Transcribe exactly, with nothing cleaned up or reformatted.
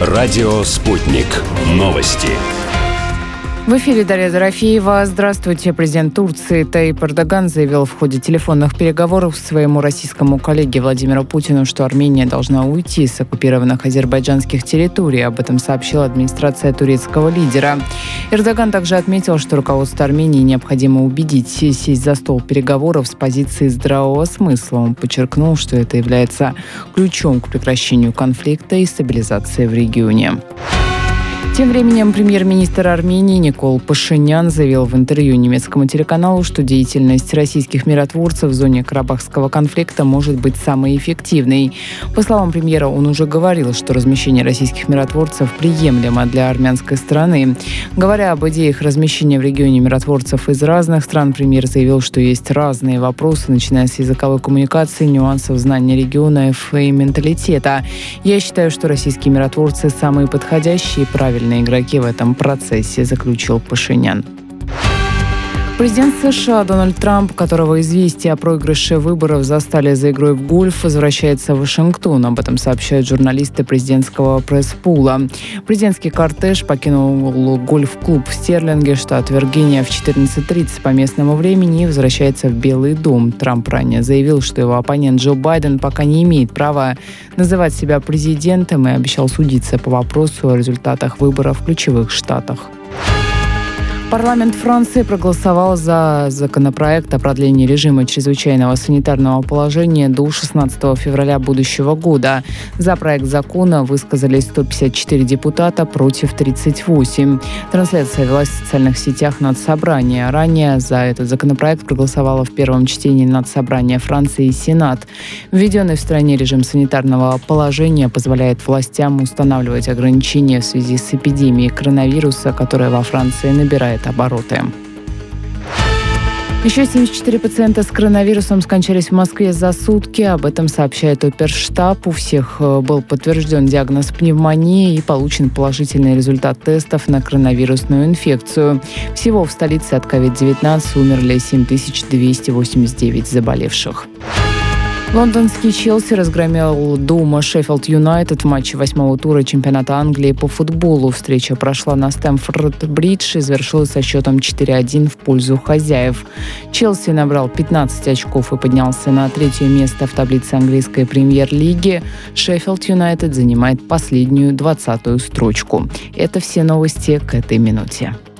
Радио «Спутник». Новости. В эфире Дарья Дорофеева. Здравствуйте. Президент Турции Таyyip Эрдоган заявил в ходе телефонных переговоров своему российскому коллеге Владимиру Путину, что Армения должна уйти с оккупированных азербайджанских территорий. Об этом сообщила администрация турецкого лидера. Эрдоган также отметил, что руководство Армении необходимо убедить сесть за стол переговоров с позиции здравого смысла. Он подчеркнул, что это является ключом к прекращению конфликта и стабилизации в регионе. Тем временем премьер-министр Армении Никол Пашинян заявил в интервью немецкому телеканалу, что деятельность российских миротворцев в зоне Карабахского конфликта может быть самой эффективной. По словам премьера, он уже говорил, что размещение российских миротворцев приемлемо для армянской стороны. Говоря об идее их размещения в регионе миротворцев из разных стран, премьер заявил, что есть разные вопросы, начиная с языковой коммуникации, нюансов знания регионов и менталитета. Я считаю, что российские миротворцы самые подходящие и правильные игроки в этом процессе, заключил Пашинян. Президент США Дональд Трамп, которого известия о проигрыше выборов застали за игрой в гольф, возвращается в Вашингтон. Об этом сообщают журналисты президентского пресс-пула. Президентский кортеж покинул гольф-клуб в Стерлинге, штат Виргиния, в четырнадцать тридцать по местному времени и возвращается в Белый дом. Трамп ранее заявил, что его оппонент Джо Байден пока не имеет права называть себя президентом и обещал судиться по вопросу о результатах выборов в ключевых штатах. Парламент Франции проголосовал за законопроект о продлении режима чрезвычайного санитарного положения до шестнадцатого февраля будущего года. За проект закона высказались сто пятьдесят четыре депутата против тридцать восемь. Трансляция велась в социальных сетях Надсобрания. Ранее за этот законопроект проголосовало в первом чтении Надсобрания Франции и Сенат. Введенный в стране режим санитарного положения позволяет властям устанавливать ограничения в связи с эпидемией коронавируса, которая во Франции набирает обороты. Еще семьдесят четыре пациента с коронавирусом скончались в Москве за сутки. Об этом сообщает оперштаб. У всех был подтвержден диагноз пневмонии и получен положительный результат тестов на коронавирусную инфекцию. Всего в столице от ковид девятнадцать умерли семь тысяч двести восемьдесят девять заболевших. Лондонский Челси разгромил дома Шеффилд Юнайтед в матче восьмого тура чемпионата Англии по футболу. Встреча прошла на Стэмфорд-Бридж и завершилась со счетом четыре один в пользу хозяев. Челси набрал пятнадцать очков и поднялся на третье место в таблице английской премьер-лиги. Шеффилд Юнайтед занимает последнюю двадцатую строчку. Это все новости к этой минуте.